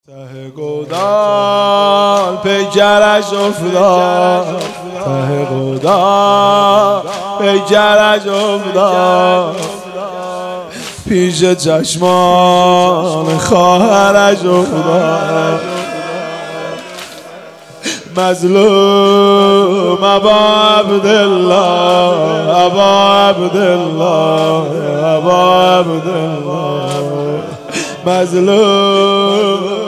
ته گودال پیکرش افتاد، ته گودال پیکرش افتاد، پیش چشمان خواهرش افتاد. مظلوم ابا عبدالله، ابا عبدالله، ابا عبدالله، مظلوم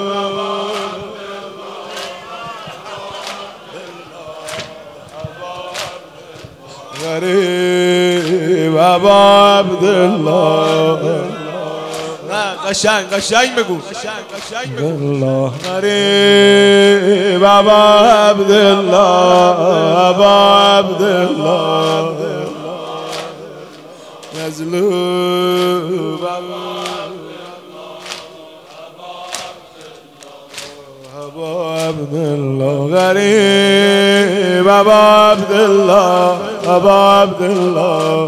غریب ابا عبدالله. قشنگ بگو الله. غریب ابا عبدالله، ابا عبدالله، مظلوم ابا عبدالله، غریب ابا عبدالله، ابا عبدالله،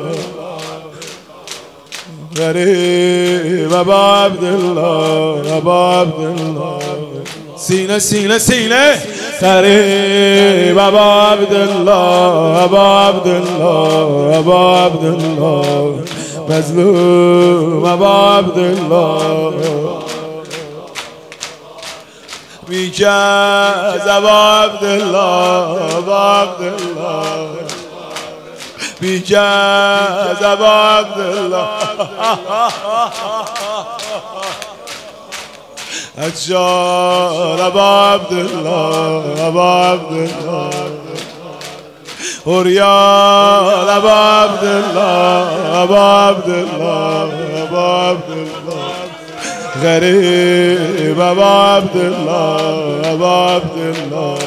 غریب ابا عبدالله، ابا عبدالله. سینه سینه سینه. غریب ابا عبدالله، ابا عبدالله، ابا عبدالله، مظلوم ابا عبدالله. بیجاز ابا عبدالله، ابا عبدالله، بیجاز ابا عبدالله. اتشار ابا عبدالله، ابا عبدالله، اوریال ابا عبدالله، ابا عبدالله، ابا عبدالله، غریب ابا عبدالله، ابا عبدالله،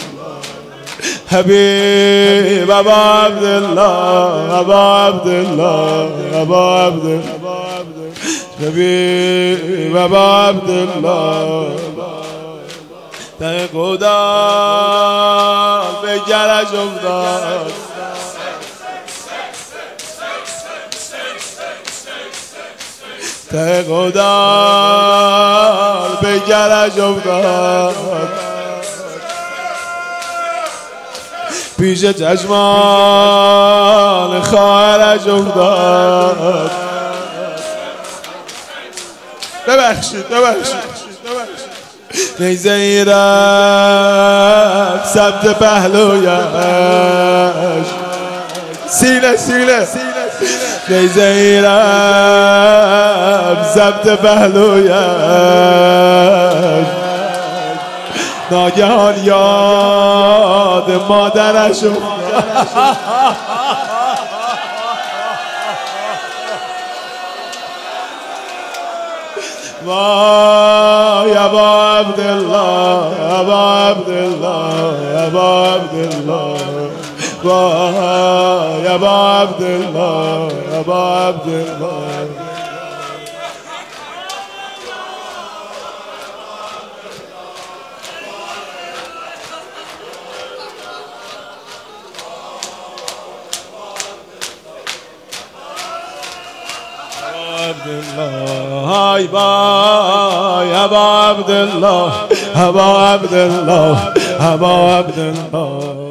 حبیب ابا عبدالله، ابا عبدالله، ابا عبدالله، حبیب ابا عبدالله. ته گودال پیکرش افتاد، ته گودال پیکرش افتاد، پیش چشمان خواهرش افتاد. ببخشید نیزه ای رفت سمت پهلویش، سینه سینه. نیزه ای رفت سمت پهلویش، ناگهان یاد مادرش افتاد. وای ابا عبدالله، ابا عبدالله، ابا عبدالله، وای ابا عبدالله، ابا عبدالله. های بای ابا عبدالله، ابا عبدالله، ابا عبدالله.